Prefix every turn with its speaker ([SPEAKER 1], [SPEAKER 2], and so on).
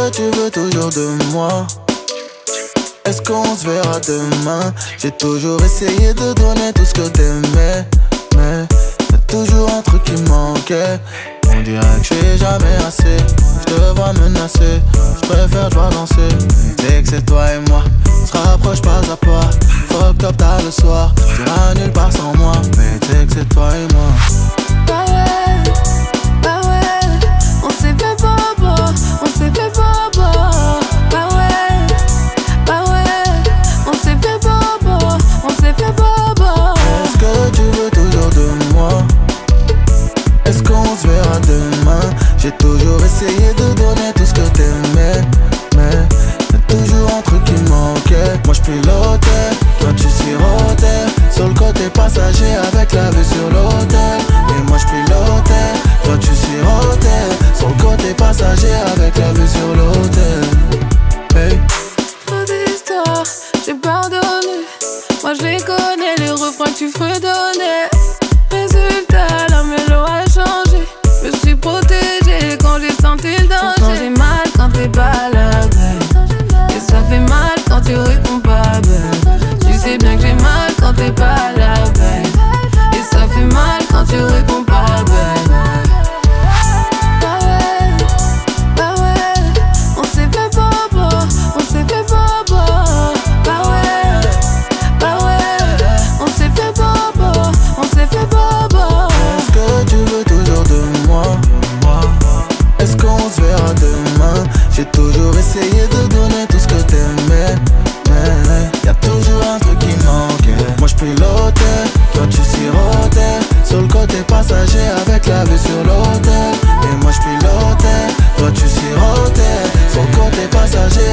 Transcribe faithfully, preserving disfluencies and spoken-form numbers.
[SPEAKER 1] que tu veux toujours de moi? Est-ce qu'on se verra demain? J'ai toujours essayé de donner tout ce que t'aimais, mais y'a toujours un truc qui manquait. On dirait que j'suis jamais assez. J'te vois menacer, j'préfère j'vois danser. Dès que c'est toi et moi, on se rapproche pas à pas. Fuck up tard le soir, t'iras nulle part sans moi. Mais dès que c'est toi et moi.
[SPEAKER 2] Bah ouais, bah ouais, on s'est fait bobo, on s'est fait bobo. Bah ouais, bah ouais, on s'est fait bobo, on s'est fait bobo.
[SPEAKER 1] Est-ce que tu veux toujours de moi? Est-ce qu'on se verra demain? J'ai toujours essayé de donner tout ce que t'aimais, mais y'a toujours un truc qui manquait. Moi j'pilotais, toi tu sirotais sur le côté passager avec la vue sur l'hôtel. Et moi j'pilotais, toi tu sirotais sur le côté passager avec la vue sur l'hôtel. Hey.
[SPEAKER 2] Trop d'histoires, j'ai pardonné. Moi je les connais, les refrains que tu fredonnais. Résultat, la mélo a changé. Je me suis protégée quand j'ai senti le danger. Pourtant j'ai mal quand t'es pas là, babe. Et ça fait mal quand tu réponds pas, babe. Tu sais bien que j'ai mal quand t'es pas là, babe. Et ça fait mal quand tu réponds pas, babe. Bah ouais, bah ouais, on s'est fait bobo, on s'est fait bobo. Bah ouais, bah ouais, on s'est fait bobo, on s'est fait bobo.
[SPEAKER 1] Est-ce que tu veux toujours de moi? Est-ce qu'on se verra demain? J'ai toujours essayé de donner tout ce que t'aimais, mais y'a toujours un truc qui manquait. Moi j'pilotais, toi tu sirotais sur le côté passager avec la vue sur l'hôtel. Et moi j'pilotais, toi tu sirotais sur le côté passager